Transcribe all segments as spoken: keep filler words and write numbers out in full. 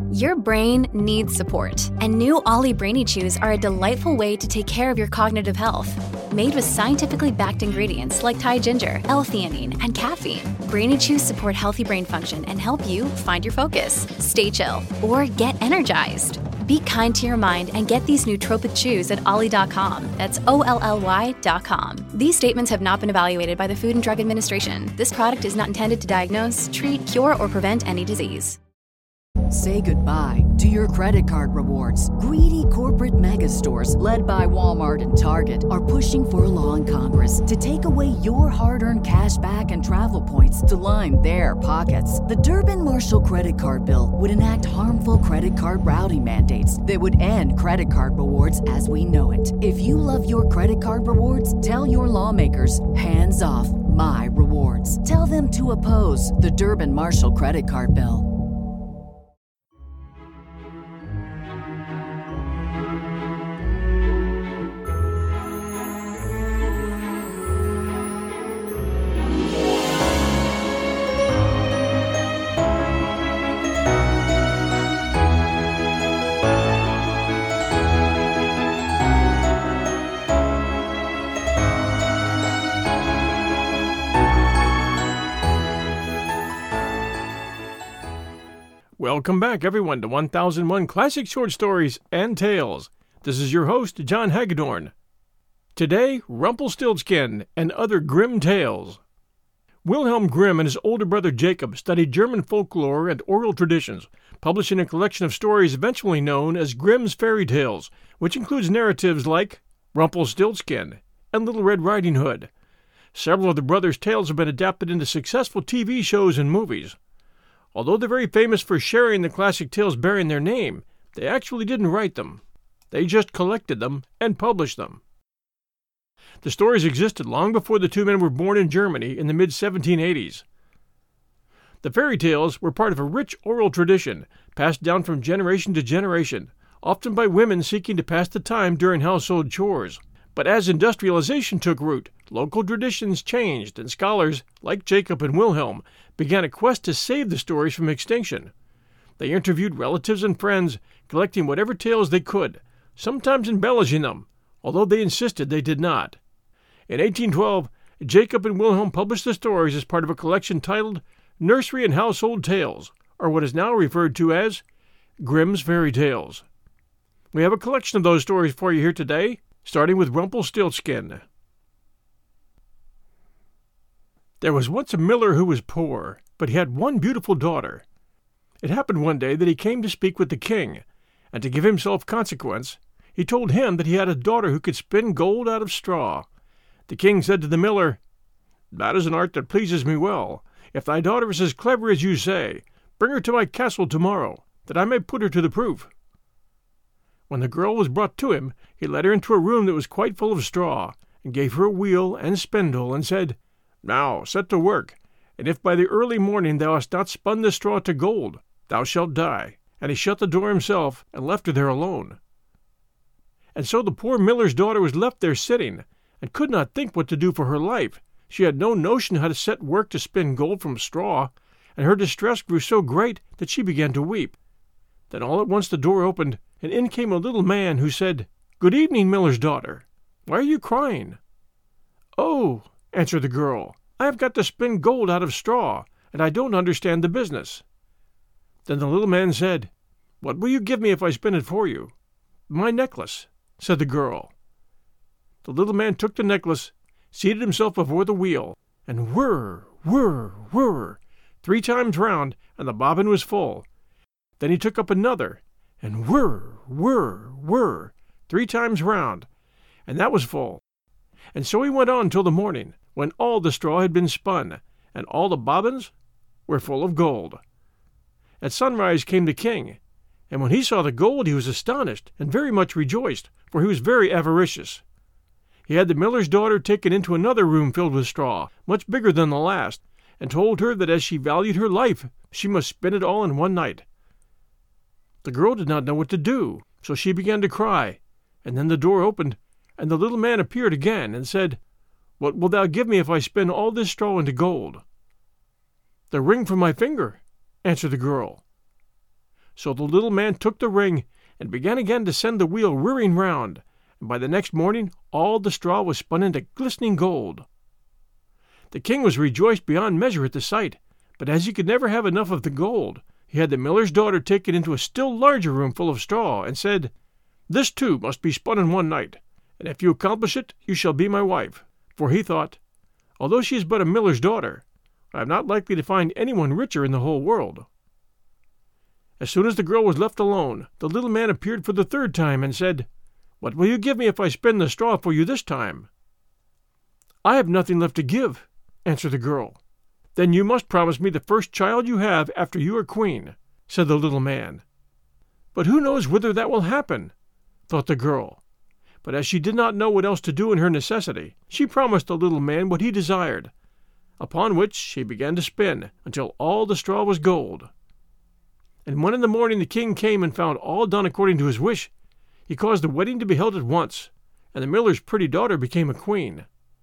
Your brain needs support, and new Ollie Brainy Chews are a delightful way to take care of your cognitive health. Made with scientifically backed ingredients like Thai ginger, L-theanine, and caffeine, Brainy Chews support healthy brain function and help you find your focus, stay chill, or get energized. Be kind to your mind and get these nootropic chews at ollie dot com. That's O L L Y dot com. These statements have not been evaluated by the Food and Drug Administration. This product is not intended to diagnose, treat, cure, or prevent any disease. Say goodbye to your credit card rewards. Greedy corporate mega stores, led by Walmart and Target, are pushing for a law in Congress to take away your hard-earned cash back and travel points to line their pockets. The Durbin-Marshall credit card bill would enact harmful credit card routing mandates that would end credit card rewards as we know it. If you love your credit card rewards, tell your lawmakers, hands off my rewards. Tell them to oppose the Durbin-Marshall credit card bill. Welcome back, everyone, to one thousand one Classic Short Stories and Tales. This is your host, John Hagedorn. Today, Rumpelstiltskin and Other Grimm Tales. Wilhelm Grimm and his older brother Jacob studied German folklore and oral traditions, publishing a collection of stories eventually known as Grimm's Fairy Tales, which includes narratives like Rumpelstiltskin and Little Red Riding Hood. Several of the brothers' tales have been adapted into successful T V shows and movies. Although they're very famous for sharing the classic tales bearing their name, they actually didn't write them. They just collected them and published them. The stories existed long before the two men were born in Germany in the mid seventeen eighties. The fairy tales were part of a rich oral tradition, passed down from generation to generation, often by women seeking to pass the time during household chores. But as industrialization took root, local traditions changed, and scholars, like Jacob and Wilhelm, began a quest to save the stories from extinction. They interviewed relatives and friends, collecting whatever tales they could, sometimes embellishing them, although they insisted they did not. In eighteen twelve, Jacob and Wilhelm published the stories as part of a collection titled Nursery and Household Tales, or what is now referred to as Grimm's Fairy Tales. We have a collection of those stories for you here today, starting with Rumpelstiltskin. There was once a miller who was poor, but he had one beautiful daughter. It happened one day that he came to speak with the king, and to give himself consequence, he told him that he had a daughter who could spin gold out of straw. The king said to the miller, "That is an art that pleases me well. If thy daughter is as clever as you say, bring her to my castle tomorrow, that I may put her to the proof." When the girl was brought to him, he led her into a room that was quite full of straw, and gave her a wheel and spindle, and said, "Now set to work, and if by the early morning thou hast not spun this straw to gold, thou shalt die." And he shut the door himself, and left her there alone. And so the poor miller's daughter was left there sitting, and could not think what to do for her life. She had no notion how to set work to spin gold from straw, and her distress grew so great that she began to weep. Then all at once the door opened, and in came a little man who said, "Good evening, miller's daughter. Why are you crying?" "Oh," answered the girl, "I have got to spin gold out of straw, and I don't understand the business." Then the little man said, "What will you give me if I spin it for you?" "My necklace," said the girl. The little man took the necklace, seated himself before the wheel, and whirr, whirr, whirr, three times round, and the bobbin was full. Then he took up another, and whirr, whirr, whirr, three times round, and that was full. And so he went on till the morning, when all the straw had been spun, and all the bobbins were full of gold. At sunrise came the king, and when he saw the gold he was astonished, and very much rejoiced, for he was very avaricious. He had the miller's daughter taken into another room filled with straw, much bigger than the last, and told her that as she valued her life, she must spin it all in one night. The girl did not know what to do, so she began to cry, and then the door opened, and the little man appeared again, and said, "What wilt thou give me if I spin all this straw into gold?" "The ring from my finger," answered the girl. So the little man took the ring and began again to send the wheel whirring round, and by the next morning all the straw was spun into glistening gold. The king was rejoiced beyond measure at the sight, but as he could never have enough of the gold, he had the miller's daughter take it into a still larger room full of straw, and said, "This too must be spun in one night, and if you accomplish it, you shall be my wife." For he thought, "Although she is but a miller's daughter, I am not likely to find anyone richer in the whole world." As soon as the girl was left alone, the little man appeared for the third time and said, "What will you give me if I spin the straw for you this time?" "I have nothing left to give," answered the girl. "Then you must promise me the first child you have after you are queen," said the little man. "But who knows whither that will happen?" thought the girl. But as she did not know what else to do in her necessity, she promised the little man what he desired, upon which she began to spin until all the straw was gold. And when in the morning the king came and found all done according to his wish, he caused the wedding to be held at once, and the miller's pretty daughter became a queen.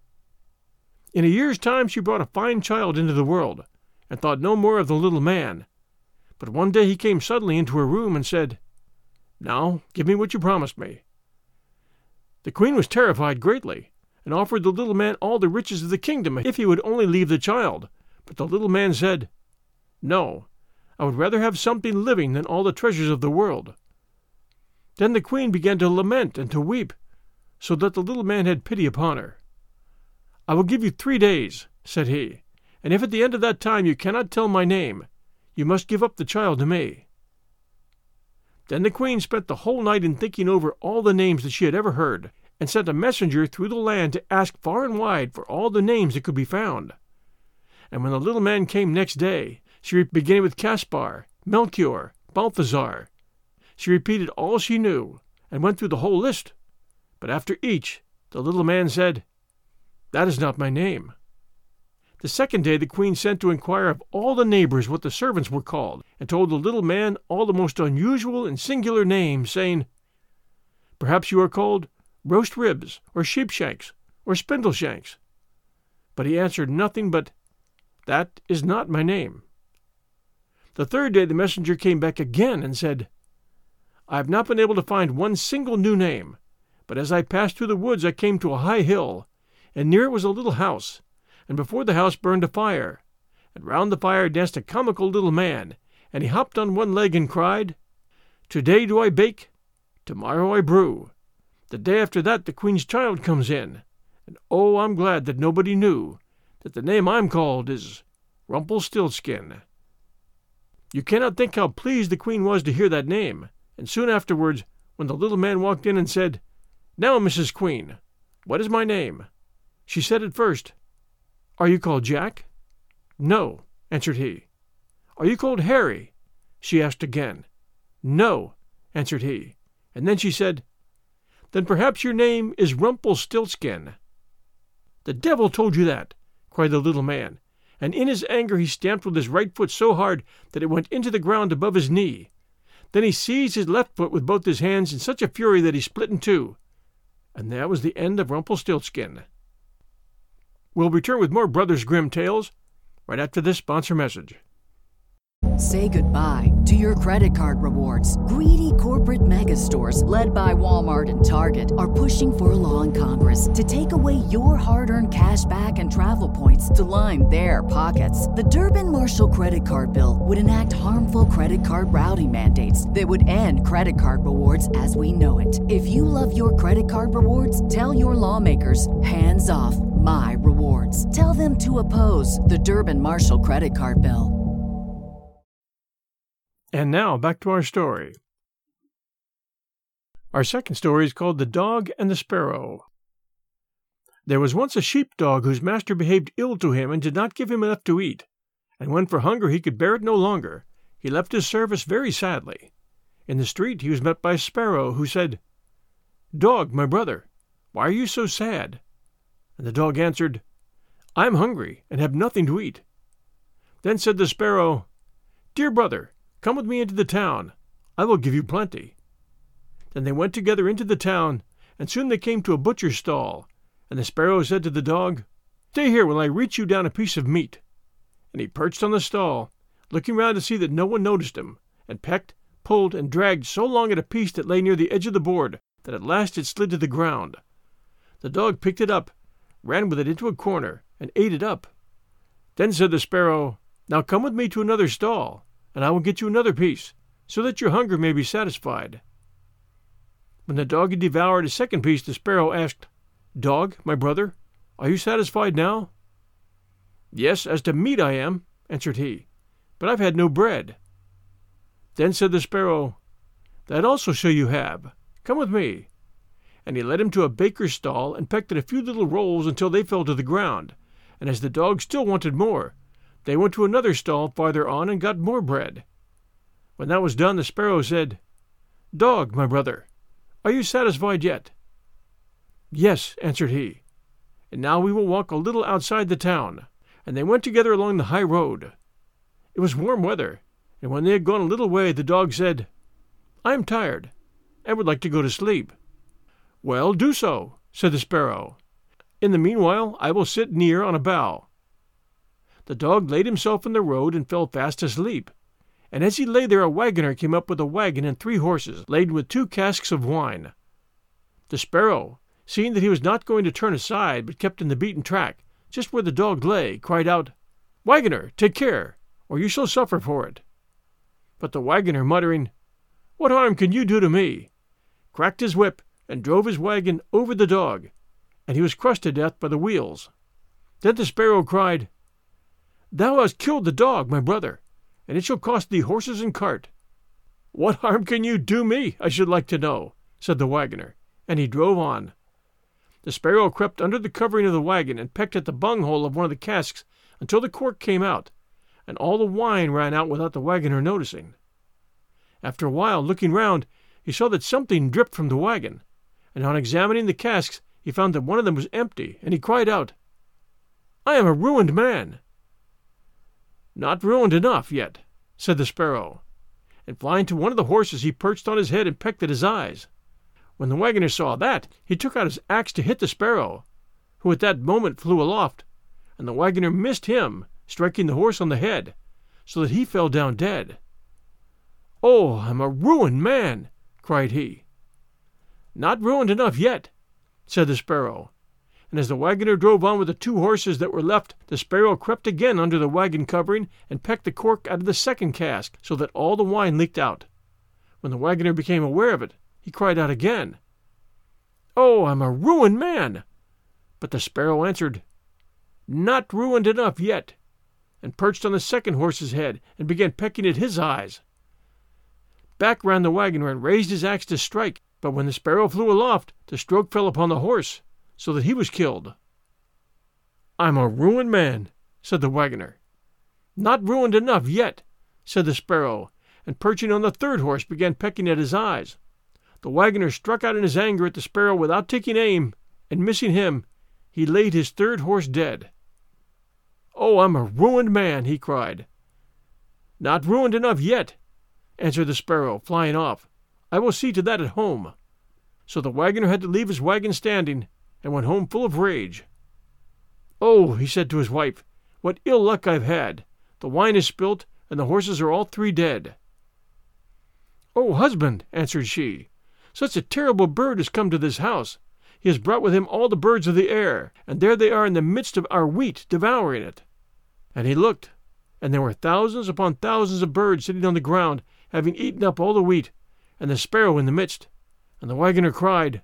In a year's time she brought a fine child into the world, and thought no more of the little man. But one day he came suddenly into her room and said, "Now give me what you promised me." The queen was terrified greatly, and offered the little man all the riches of the kingdom if he would only leave the child. But the little man said, "No, I would rather have something living than all the treasures of the world." Then the queen began to lament and to weep, so that the little man had pity upon her. "I will give you three days," said he, "and if at the end of that time you cannot tell my name, you must give up the child to me." Then the queen spent the whole night in thinking over all the names that she had ever heard, and sent a messenger through the land to ask far and wide for all the names that could be found. And when the little man came next day, she began with Caspar, Melchior, Balthazar. She repeated all she knew, and went through the whole list. But after each, the little man said, "That is not my name." The second day the queen sent to inquire of all the neighbors what the servants were called, and told the little man all the most unusual and singular names, saying, "Perhaps you are called roast ribs, or sheepshanks, or spindleshanks." But he answered nothing but, "That is not my name." The third day the messenger came back again and said, "I have not been able to find one single new name, but as I passed through the woods I came to a high hill, and near it was a little house, and before the house burned a fire, and round the fire danced a comical little man, and he hopped on one leg and cried, 'Today do I bake, tomorrow I brew. The day after that the queen's child comes in, and oh, I'm glad that nobody knew that the name I'm called is Rumpelstiltskin.'" You cannot think how pleased the queen was to hear that name, and soon afterwards, when the little man walked in and said, "Now, Missus Queen, what is my name?" she said at first, "Are you called Jack?" "No," answered he. "Are you called Harry?" she asked again. "No," answered he. And then she said, "Then perhaps your name is Rumpelstiltskin." "The devil told you that!" cried the little man, and in his anger he stamped with his right foot so hard that it went into the ground above his knee. Then he seized his left foot with both his hands in such a fury that he split in two. And that was the end of Rumpelstiltskin. We'll return with more Brothers Grimm tales right after this sponsor message. Say goodbye to your credit card rewards. Greedy corporate mega stores, led by Walmart and Target, are pushing for a law in Congress to take away your hard-earned cash back and travel points to line their pockets. The Durbin-Marshall credit card bill would enact harmful credit card routing mandates that would end credit card rewards as we know it. If you love your credit card rewards, tell your lawmakers, hands off my rewards. Tell them to oppose the Durbin-Marshall credit card bill. And now, back to our story. Our second story is called The Dog and the Sparrow. There was once a sheepdog whose master behaved ill to him and did not give him enough to eat, and when for hunger he could bear it no longer, he left his service very sadly. In the street he was met by a sparrow, who said, "Dog, my brother, why are you so sad?" And the dog answered, "I am hungry, and have nothing to eat." Then said the sparrow, "Dear brother, come with me into the town. I will give you plenty." Then they went together into the town, and soon they came to a butcher's stall, and the sparrow said to the dog, "Stay here while I reach you down a piece of meat." And he perched on the stall, looking round to see that no one noticed him, and pecked, pulled, and dragged so long at a piece that lay near the edge of the board that at last it slid to the ground. The dog picked it up, ran with it into a corner, and ate it up. Then said the sparrow, "Now come with me to another stall, and I will get you another piece, so that your hunger may be satisfied." When the dog had devoured a second piece, the sparrow asked, "Dog, my brother, are you satisfied now?" "Yes, as to meat I am," answered he, "but I've had no bread." Then said the sparrow, "That also shall you have. Come with me." And he led him to a baker's stall, and pecked at a few little rolls until they fell to the ground. And as the dog still wanted more, they went to another stall farther on and got more bread. When that was done, the sparrow said, "Dog, my brother, are you satisfied yet?" "Yes," answered he, "and now we will walk a little outside the town." And they went together along the high road. It was warm weather, and when they had gone a little way, the dog said, "I am tired, and would like to go to sleep." "Well, do so," said the sparrow. "In the meanwhile I will sit near on a bough." The dog laid himself in the road and fell fast asleep. And as he lay there, a wagoner came up with a wagon and three horses, laden with two casks of wine. The sparrow, seeing that he was not going to turn aside, but kept in the beaten track, just where the dog lay, cried out, "Wagoner, take care, or you shall suffer for it." But the wagoner, muttering, "What harm can you do to me?" cracked his whip and drove his wagon over the dog, and he was crushed to death by the wheels. Then the sparrow cried, "Thou hast killed the dog, my brother, and it shall cost thee horses and cart." "What harm can you do me, I should like to know?" said the wagoner, and he drove on. The sparrow crept under the covering of the wagon and pecked at the bunghole of one of the casks until the cork came out, and all the wine ran out without the wagoner noticing. After a while, looking round, he saw that something dripped from the wagon, and on examining the casks he found that one of them was empty, and he cried out, "I am a ruined man." "Not ruined enough yet," said the sparrow, and flying to one of the horses he perched on his head and pecked at his eyes. When the wagoner saw that, he took out his axe to hit the sparrow, who at that moment flew aloft, and the wagoner missed him, striking the horse on the head, so that he fell down dead. "Oh, I'm a ruined man!" cried he. "Not ruined enough yet," said the sparrow, and as the wagoner drove on with the two horses that were left, the sparrow crept again under the wagon covering and pecked the cork out of the second cask, so that all the wine leaked out. When the wagoner became aware of it, he cried out again, "Oh, I'm a ruined man!" But the sparrow answered, "Not ruined enough yet," and perched on the second horse's head and began pecking at his eyes. Back ran the wagoner and raised his axe to strike, but when the sparrow flew aloft, the stroke fell upon the horse, so that he was killed. "I'm a ruined man," said the wagoner. "Not ruined enough yet," said the sparrow, and perching on the third horse began pecking at his eyes. The wagoner struck out in his anger at the sparrow without taking aim, and missing him, he laid his third horse dead. "Oh, I'm a ruined man," he cried. "Not ruined enough yet," answered the sparrow, flying off. "I will see to that at home." So the wagoner had to leave his wagon standing, and went home full of rage. "Oh," he said to his wife, "what ill luck I've had! The wine is spilt, and the horses are all three dead." "Oh, husband," answered she, "such a terrible bird has come to this house. He has brought with him all the birds of the air, and there they are in the midst of our wheat, devouring it." And he looked, and there were thousands upon thousands of birds sitting on the ground, having eaten up all the wheat, and the sparrow in the midst. And the wagoner cried,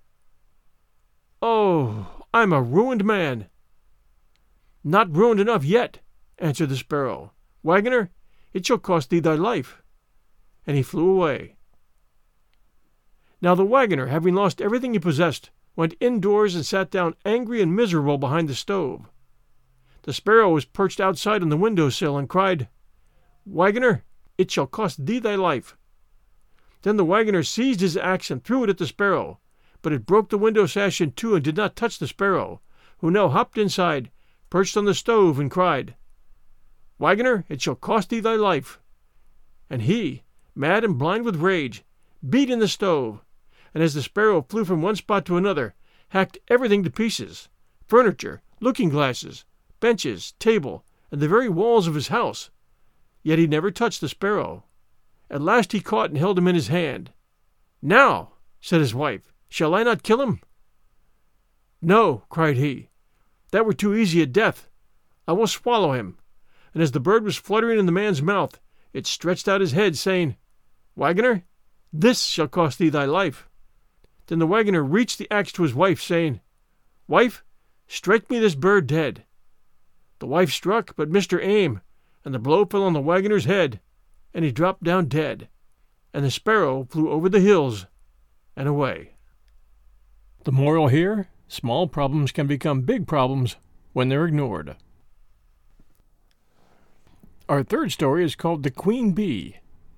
"Oh, I'm a ruined man." "Not ruined enough yet," answered the sparrow. "Wagoner, it shall cost thee thy life." And he flew away. Now the wagoner, having lost everything he possessed, went indoors and sat down angry and miserable behind the stove. The sparrow was perched outside on the window sill and cried, "Wagoner, it shall cost thee thy life." Then the wagoner seized his axe and threw it at the sparrow, but it broke the window sash in two and did not touch the sparrow, who now hopped inside, perched on the stove, and cried, "Wagoner, it shall cost thee thy life." And he, mad and blind with rage, beat in the stove, and as the sparrow flew from one spot to another, hacked everything to pieces, furniture, looking-glasses, benches, table, and the very walls of his house. Yet he never touched the sparrow. At last he caught and held him in his hand. "Now," said his wife, "shall I not kill him?" "No," cried he, "that were too easy a death. I will swallow him." And as the bird was fluttering in the man's mouth, it stretched out his head, saying, "Wagoner, this shall cost thee thy life." Then the wagoner reached the axe to his wife, saying, "Wife, strike me this bird dead." The wife struck, but missed her aim, and the blow fell on the wagoner's head, and he dropped down dead, and the sparrow flew over the hills and away. The moral here: small problems can become big problems when they're ignored. Our third story is called The Queen Bee.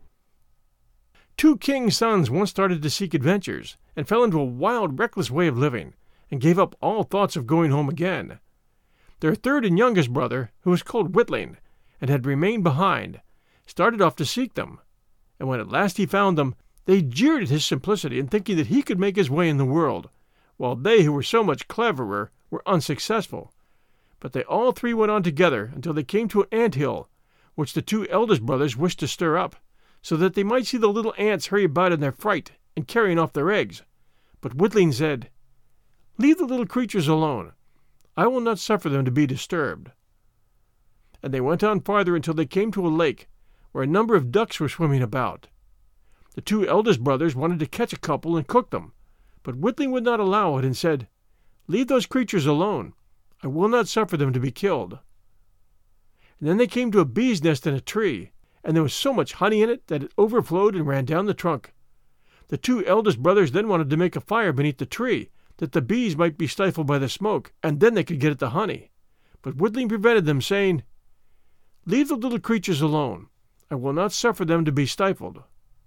Two kings' sons once started to seek adventures, and fell into a wild, reckless way of living, and gave up all thoughts of going home again. Their third and youngest brother, who was called Witling, and had remained behind, started off to seek them, and when at last he found them, they jeered at his simplicity in thinking that he could make his way in the world, while they, who were so much cleverer, were unsuccessful. But they all three went on together until they came to an ant-hill, which the two eldest brothers wished to stir up, so that they might see the little ants hurry about in their fright and carrying off their eggs. But Witling said, "Leave the little creatures alone. I will not suffer them to be disturbed." And they went on farther until they came to a lake, where a number of ducks were swimming about. The two eldest brothers wanted to catch a couple and cook them, but Witling would not allow it, and said, "Leave those creatures alone. I will not suffer them to be killed." And then they came to a bee's nest in a tree, and there was so much honey in it that it overflowed and ran down the trunk. The two eldest brothers then wanted to make a fire beneath the tree, that the bees might be stifled by the smoke, and then they could get at the honey. But Witling prevented them, saying, "Leave the little creatures alone. I will not suffer them to be stifled."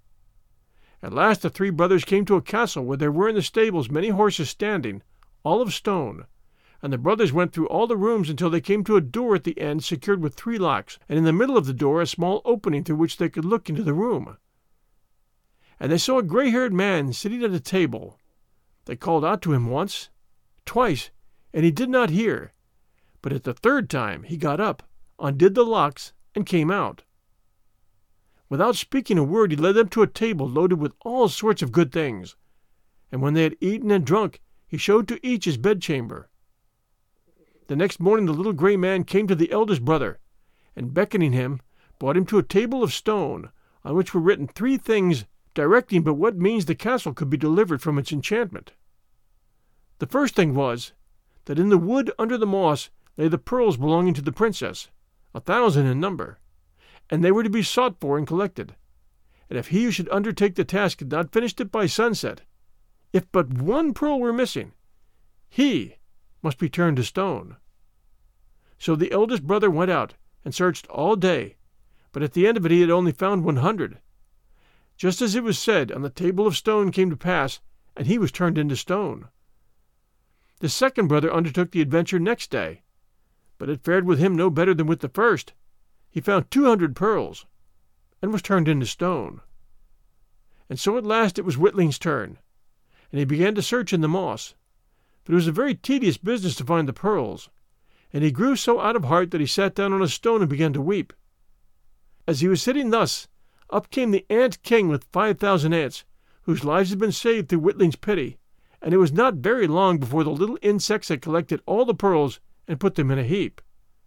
At last the three brothers came to a castle where there were in the stables many horses standing, all of stone, and the brothers went through all the rooms until they came to a door at the end secured with three locks, and in the middle of the door a small opening through which they could look into the room. And they saw a gray-haired man sitting at a table. They called out to him once, twice, and he did not hear, but at the third time he got up, undid the locks, and came out. Without speaking a word, he led them to a table loaded with all sorts of good things, and when they had eaten and drunk, he showed to each his bedchamber. The next morning the little gray man came to the eldest brother, and beckoning him, brought him to a table of stone, on which were written three things directing by what means the castle could be delivered from its enchantment. The first thing was, that in the wood under the moss lay the pearls belonging to the princess, a thousand in number, and they were to be sought for and collected, and if he who should undertake the task had not finished it by sunset, if but one pearl were missing, he must be turned to stone. So the eldest brother went out and searched all day, but at the end of it he had only found one hundred. Just as it was said, on the table of stone came to pass, and he was turned into stone. The second brother undertook the adventure next day, but it fared with him no better than with the first. He found two hundred pearls, and was turned into stone. And so at last it was Witling's turn, and he began to search in the moss. But it was a very tedious business to find the pearls, and he grew so out of heart that he sat down on a stone and began to weep. As he was sitting thus, up came the ant king with five thousand ants, whose lives had been saved through Witling's pity, and it was not very long before the little insects had collected all the pearls and put them in a heap.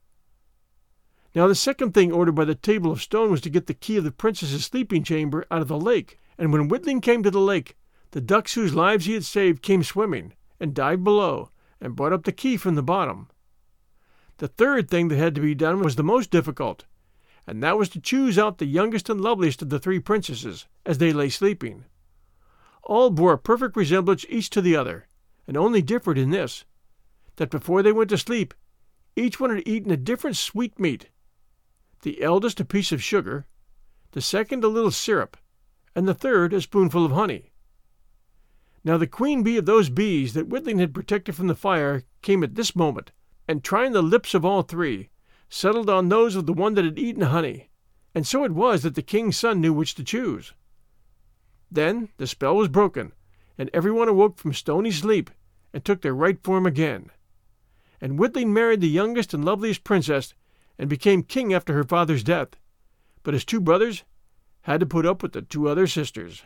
Now the second thing ordered by the table of stone was to get the key of the princess's sleeping chamber out of the lake, and when Witling came to the lake, the ducks whose lives he had saved came swimming, and dived below, and brought up the key from the bottom. The third thing that had to be done was the most difficult, and that was to choose out the youngest and loveliest of the three princesses, as they lay sleeping. All bore a perfect resemblance each to the other, and only differed in this, that before they went to sleep, each one had eaten a different sweetmeat, the eldest a piece of sugar, the second a little syrup, and the third a spoonful of honey. Now the queen bee of those bees that Witling had protected from the fire came at this moment, and trying the lips of all three, settled on those of the one that had eaten honey, and so it was that the king's son knew which to choose. Then the spell was broken, and every one awoke from stony sleep, and took their right form again. And Witling married the youngest and loveliest princess, and became king after her father's death, but his two brothers had to put up with the two other sisters.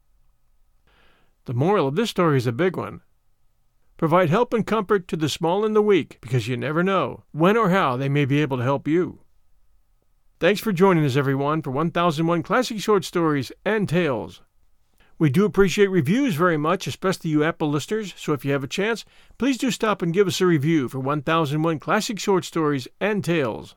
The moral of this story is a big one. Provide help and comfort to the small and the weak, because you never know when or how they may be able to help you. Thanks for joining us, everyone, for one thousand one Classic Short Stories and Tales. We do appreciate reviews very much, especially you Apple listeners, so if you have a chance, please do stop and give us a review for one thousand one Classic Short Stories and Tales.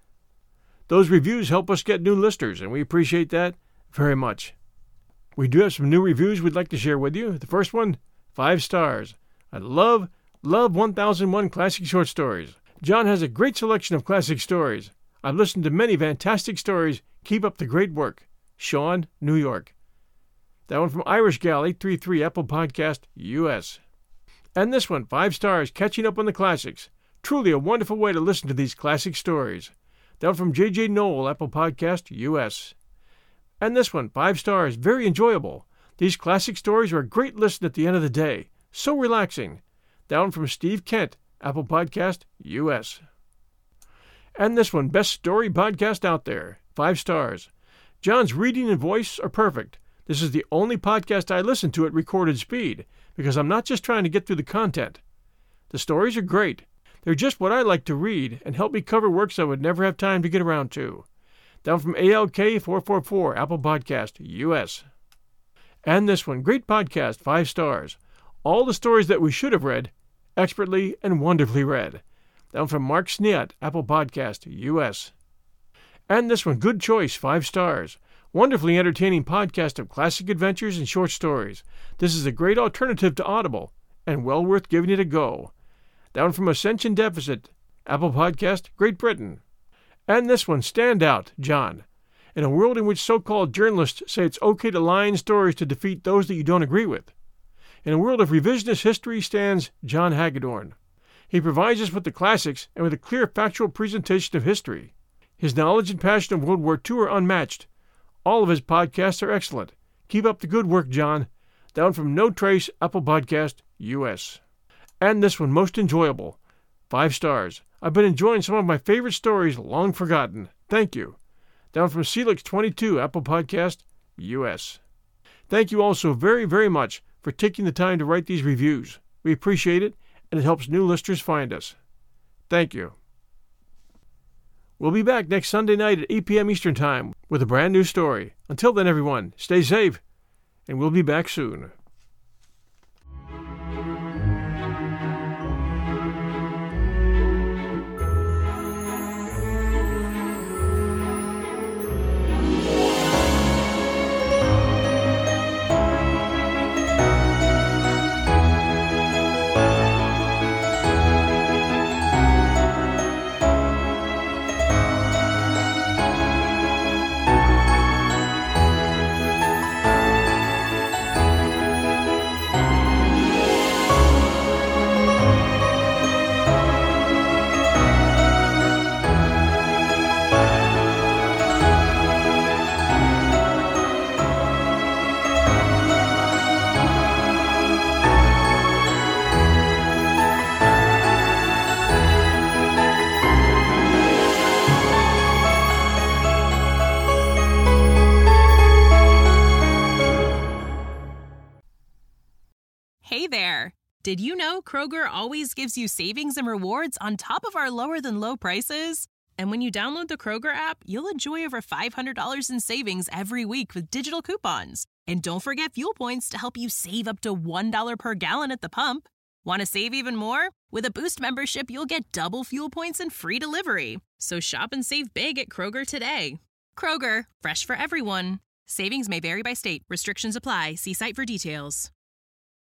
Those reviews help us get new listeners, and we appreciate that very much. We do have some new reviews we'd like to share with you. The first one, five stars. I love, love one thousand one Classic Short Stories. John has a great selection of classic stories. I've listened to many fantastic stories. Keep up the great work. Sean, New York. That one from Irish Gal eight three three, Apple Podcast, U S. And this one, five stars, catching up on the classics. Truly a wonderful way to listen to these classic stories. That one from J J Noel, Apple Podcast, U S. And this one, five stars, very enjoyable. These classic stories are a great listen at the end of the day. So relaxing. That one from Steve Kent, Apple Podcast, U S. And this one, best story podcast out there. Five stars. John's reading and voice are perfect. This is the only podcast I listen to at recorded speed, because I'm not just trying to get through the content. The stories are great. They're just what I like to read and help me cover works I would never have time to get around to. Down from A L K four four four, Apple Podcast, U S. And this one, great podcast, five stars. All the stories that we should have read, expertly and wonderfully read. Down from Mark Sneat, Apple Podcast, U S. And this one, good choice, five stars. Wonderfully entertaining podcast of classic adventures and short stories. This is a great alternative to Audible, and well worth giving it a go. Down from Ascension Deficit, Apple Podcast, Great Britain. And this one, stand out, John. In a world in which so-called journalists say it's okay to lie in stories to defeat those that you don't agree with. In a world of revisionist history stands John Hagedorn. He provides us with the classics and with a clear factual presentation of history. His knowledge and passion of World War Two are unmatched. All of his podcasts are excellent. Keep up the good work, John. Down from No Trace, Apple Podcast, U S. And this one, most enjoyable. Five stars. I've been enjoying some of my favorite stories long forgotten. Thank you. Down from Celix twenty-two, Apple Podcast, U S. Thank you all so very, very much for taking the time to write these reviews. We appreciate it, and it helps new listeners find us. Thank you. We'll be back next Sunday night at eight p.m. Eastern Time with a brand new story. Until then, everyone, stay safe, and we'll be back soon. Hey there! Did you know Kroger always gives you savings and rewards on top of our lower-than-low prices? And when you download the Kroger app, you'll enjoy over five hundred dollars in savings every week with digital coupons. And don't forget fuel points to help you save up to one dollar per gallon at the pump. Want to save even more? With a Boost membership, you'll get double fuel points and free delivery. So shop and save big at Kroger today. Kroger, fresh for everyone. Savings may vary by state. Restrictions apply. See site for details.